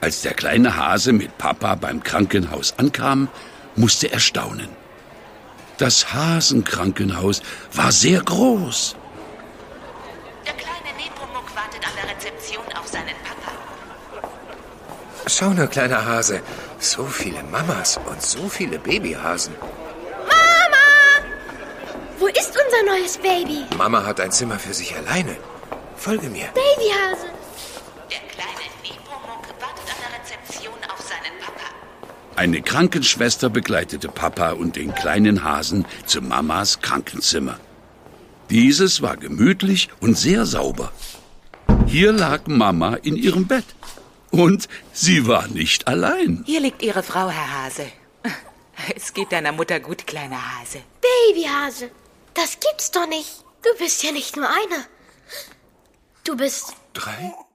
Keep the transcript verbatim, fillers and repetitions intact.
Als der kleine Hase mit Papa beim Krankenhaus ankam, musste er staunen. Das Hasenkrankenhaus war sehr groß. Der kleine Nepomuk wartet an der Rezeption auf seinen Papa. Schau nur, kleiner Hase. So viele Mamas und so viele Babyhasen. Mama! Wo ist unser neues Baby? Mama hat ein Zimmer für sich alleine. Folge mir. Babyhase. Der kleine Nepomuk wartet an der Rezeption auf seinen Papa. Eine Krankenschwester begleitete Papa und den kleinen Hasen zu Mamas Krankenzimmer. Dieses war gemütlich und sehr sauber. Hier lag Mama in ihrem Bett. Und sie war nicht allein. Hier liegt Ihre Frau, Herr Hase. Es geht deiner Mutter gut, kleiner Hase. Babyhase. Das gibt's doch nicht. Du bist ja nicht nur einer. Du bist... Drei?